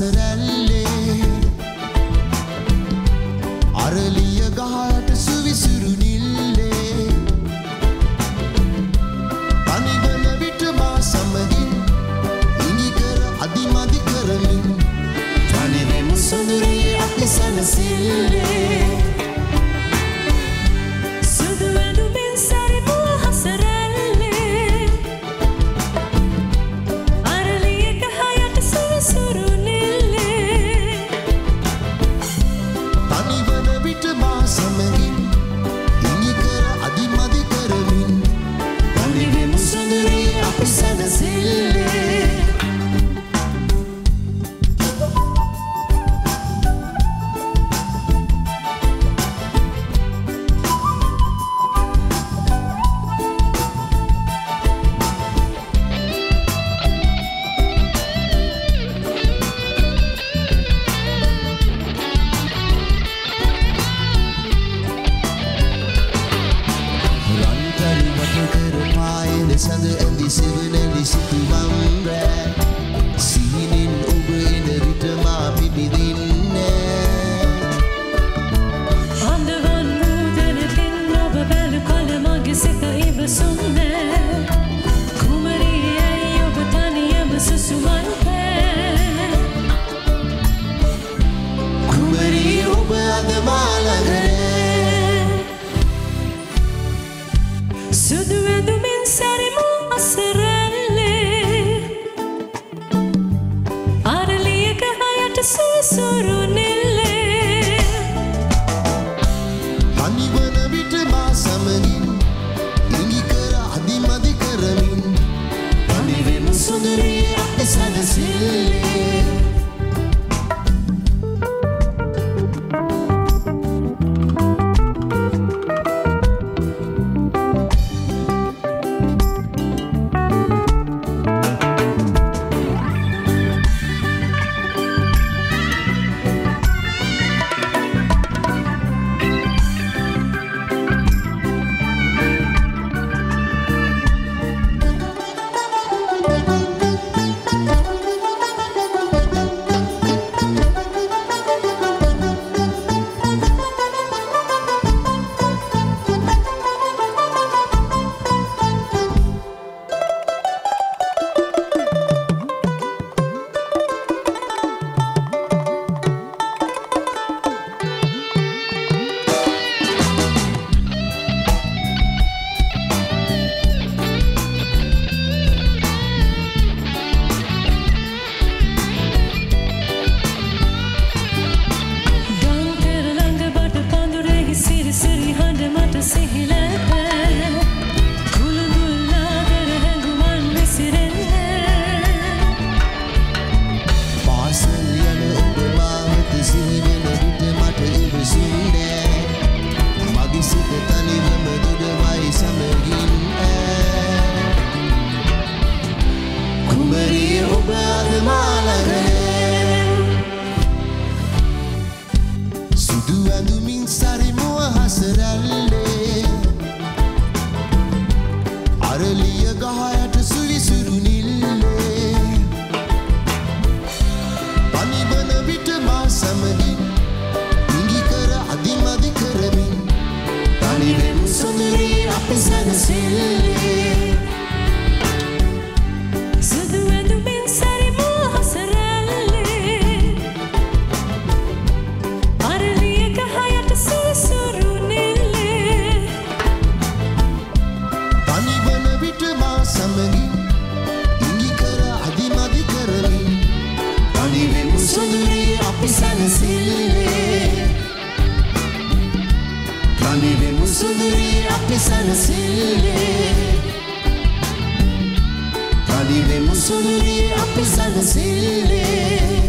හසරැල්ලේ අරලිය ගහට සුවිසුරු නිල්ලේ තනිවන විට මා සමගින් ඉඟිකර අදිමදි කරමින් තනිවෙමු සොඳුරියේ අපි සැනසෙල්ලේ සඳ ඇඳි සිවනැලි සිතුවම් රෑ සිහිනෙන් ඔබ එන විට මා පිබිදින්නේ අඳවන් මුදනකින් ඔබ බැලු කල මගේ සිත ඉවසුන්නේ කුමරී ඇයි ඔබ තනියම සුසුමන් පෑ කුමරී ඔබ අද මා ළඟ සුදු ඇඳුමින් සැරිමු අසරැල්ලේ අරලියක හයට සුසුරු නිල්ලේ තනිවන විට මා සමගින් ඉඟිකර අදිමදි කරමින් තනිවෙමු සොඳුරියේ අපි සැනසෙල්ලේ සුදු ඇඳුමින් සරිමුව හසරැල්ලේ අරලිය ගහයට සුවිසුරු නිල්ලේ තනිවන විට මා සමගින් ඉඟිකර අදිමදි කරමින් තනිවෙමු සොඳුරියේ අපි සැනසෙල්ලේ තනිවෙමු සොඳුරියේ අපි සැනසෙල්ලේ තනිවෙමු සොඳුරියේ අපි සැනසෙල්ලේ